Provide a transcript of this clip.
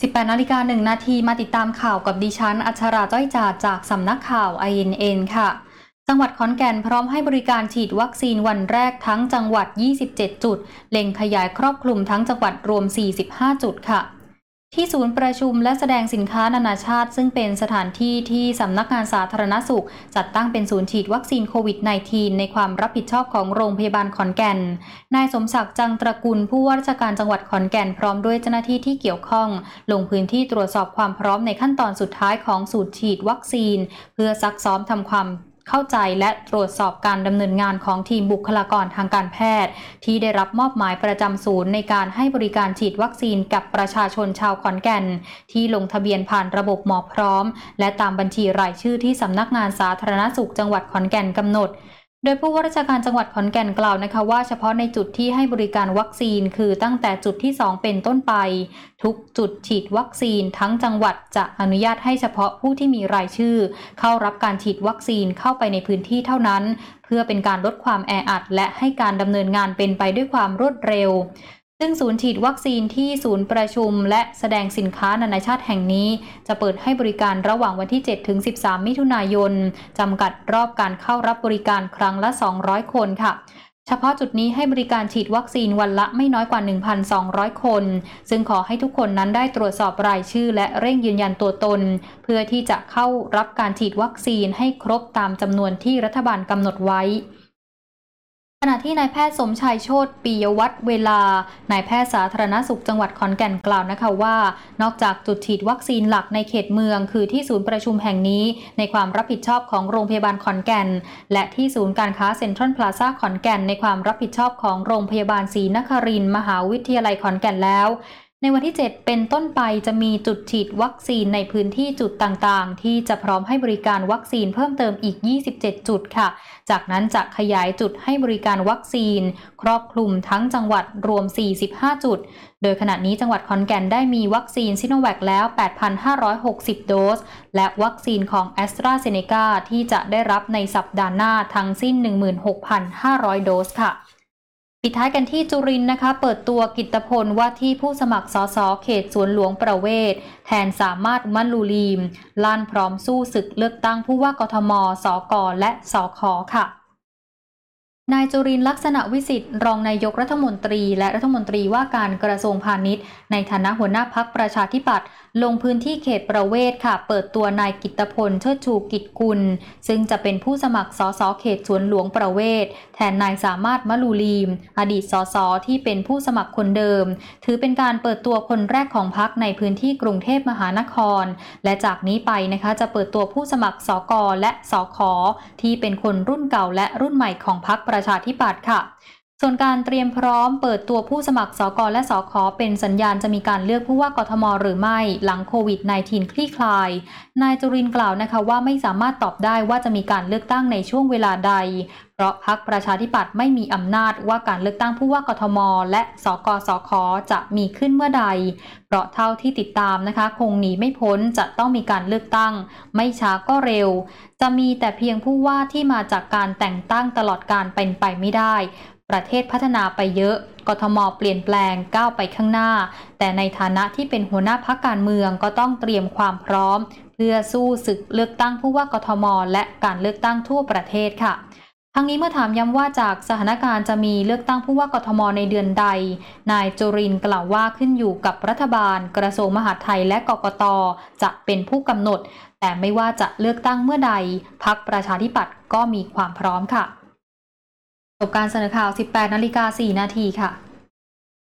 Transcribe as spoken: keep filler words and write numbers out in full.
สิบแปดนาฬิกาหนึ่งนาทีมาติดตามข่าวกับดิฉันอัชราจ้อยจาดจากสำนักข่าว ไอ เอ็น เอ็น ค่ะจังหวัดขอนแก่นพร้อมให้บริการฉีดวัคซีนวันแรกทั้งจังหวัดยี่สิบเจ็ดจุดเล็งขยายครอบคลุมทั้งจังหวัดรวมสี่สิบห้าจุดค่ะที่ศูนย์ประชุมและแสดงสินค้านานาชาติซึ่งเป็นสถานที่ที่สำนักงานสาธารณสุขจัดตั้งเป็นศูนย์ฉีดวัคซีนโควิด สิบเก้า ในความรับผิดชอบของโรงพยาบาลขอนแก่นนายสมศักดิ์จังตระกูลผู้ว่าราชการจังหวัดขอนแก่นพร้อมด้วยเจ้าหน้าที่ที่เกี่ยวข้องลงพื้นที่ตรวจสอบความพร้อมในขั้นตอนสุดท้ายของศูนย์ฉีดวัคซีนเพื่อซักซ้อมทำความเข้าใจและตรวจสอบการดำเนินงานของทีมบุคลากรทางการแพทย์ที่ได้รับมอบหมายประจำศูนย์ในการให้บริการฉีดวัคซีนกับประชาชนชาวขอนแก่นที่ลงทะเบียนผ่านระบบหมอพร้อมและตามบัญชีรายชื่อที่สำนักงานสาธารณสุขจังหวัดขอนแก่นกำหนดโดยผู้ว่าราชการจังหวัดขอนแก่นกล่าวนะคะว่าเฉพาะในจุดที่ให้บริการวัคซีนคือตั้งแต่จุดที่สองเป็นต้นไปทุกจุดฉีดวัคซีนทั้งจังหวัดจะอนุญาตให้เฉพาะผู้ที่มีรายชื่อเข้ารับการฉีดวัคซีนเข้าไปในพื้นที่เท่านั้นเพื่อเป็นการลดความแออัดและให้การดำเนินงานเป็นไปด้วยความรวดเร็วซึ่งศูนย์ฉีดวัคซีนที่ศูนย์ประชุมและแสดงสินค้านานาชาติแห่งนี้จะเปิดให้บริการระหว่างวันที่ เจ็ดถึงสิบสาม มิถุนายนจำกัดรอบการเข้ารับบริการครั้งละ สองร้อย คนค่ะเฉพาะจุดนี้ให้บริการฉีดวัคซีนวันละไม่น้อยกว่า หนึ่งพันสองร้อย คนซึ่งขอให้ทุกคนนั้นได้ตรวจสอบรายชื่อและเร่งยืนยันตัวตนเพื่อที่จะเข้ารับการฉีดวัคซีนให้ครบตามจำนวนที่รัฐบาลกำหนดไว้ขณะที่นายแพทย์สมชายโชติปิยวัฒน์เวลานายแพทย์สาธารณสุขจังหวัดขอนแก่นกล่าวนะคะว่านอกจากจุดฉีดวัคซีนหลักในเขตเมืองคือที่ศูนย์ประชุมแห่งนี้ในความรับผิดชอบของโรงพยาบาลขอนแก่นและที่ศูนย์การค้าเซ็นทรัลพลาซ่าขอนแก่นในความรับผิดชอบของโรงพยาบาลศรีนครินทร์มหาวิทยาลัยขอนแก่นแล้วในวันที่เจ็ดเป็นต้นไปจะมีจุดฉีดวัคซีนในพื้นที่จุดต่างๆที่จะพร้อมให้บริการวัคซีนเพิ่มเติมอีกยี่สิบเจ็ดจุดค่ะจากนั้นจะขยายจุดให้บริการวัคซีนครอบคลุมทั้งจังหวัดรวมสี่สิบห้าจุดโดยขณะนี้จังหวัดขอนแก่นได้มีวัคซีนซิโนแวคแล้ว แปดพันห้าร้อยหกสิบ โดสและวัคซีนของแอสตราเซเนกาที่จะได้รับในสัปดาห์หน้าทั้งสิ้น หนึ่งหมื่นหกพันห้าร้อย โดสค่ะปิดท้ายกันที่จุรินทร์นะคะเปิดตัวกิตติพลว่าที่ผู้สมัครสสเขตสวนหลวงประเวศแทนสามารถมั่นลูลีมลั่นพร้อมสู้ศึกเลือกตั้งผู้ว่ากทมสกและสคค่ะนายจุรินทร์ลักษณะวิสิทธิ์รองนายกรัฐมนตรีและรัฐมนตรีว่าการกระทรวงพาณิชย์ในฐานะหัวหน้าพรรคประชาธิปัตย์ลงพื้นที่เขตประเวศค่ะเปิดตัวนายกิตติพลเชิดชูกิจกุลซึ่งจะเป็นผู้สมัครสสเขตสวนหลวงประเวศแทนนายสามารถมะลูลีมอดีตสสที่เป็นผู้สมัครคนเดิมถือเป็นการเปิดตัวคนแรกของพรรคในพื้นที่กรุงเทพมหานครและจากนี้ไปนะคะจะเปิดตัวผู้สมัครสกและสคที่เป็นคนรุ่นเก่าและรุ่นใหม่ของพรรคประชาธิปัตย์ค่ะส่วนการเตรียมพร้อมเปิดตัวผู้สมัครสกและสคเป็นสัญญาณจะมีการเลือกผู้ว่ากทมหรือไม่หลังโควิด สิบเก้า คลี่คลายนายจุรินทร์กล่าวนะคะว่าไม่สามารถตอบได้ว่าจะมีการเลือกตั้งในช่วงเวลาใดเพราะพรรคประชาธิปัตย์ไม่มีอำนาจว่าการเลือกตั้งผู้ว่ากทมและสกสคจะมีขึ้นเมื่อใดเพราะเท่าที่ติดตามนะคะคงหนีไม่พ้นจะต้องมีการเลือกตั้งไม่ช้าก็เร็วจะมีแต่เพียงผู้ว่าที่มาจากการแต่งตั้งตลอดการเป็นไปไม่ได้ประเทศพัฒนาไปเยอะกทมเปลี่ยนแปลงก้าวไปข้างหน้าแต่ในฐานะที่เป็นหัวหน้าพรรคการเมืองก็ต้องเตรียมความพร้อมเพื่อสู้ศึกเลือกตั้งผู้ว่ากทมและการเลือกตั้งทั่วประเทศค่ะทั้งนี้เมื่อถามย้ำว่าจากสถานการณ์จะมีเลือกตั้งผู้ว่ากทมในเดือนใดนายจุรินทร์กล่าวว่าขึ้นอยู่กับรัฐบาลกระทรวงมหาดไทยและกกต.จะเป็นผู้กำหนดแต่ไม่ว่าจะเลือกตั้งเมื่อใดพรรคประชาธิปัตย์ก็มีความพร้อมค่ะจบการเสนอข่าว สิบแปดนาฬิกาสี่นาทีค่ะ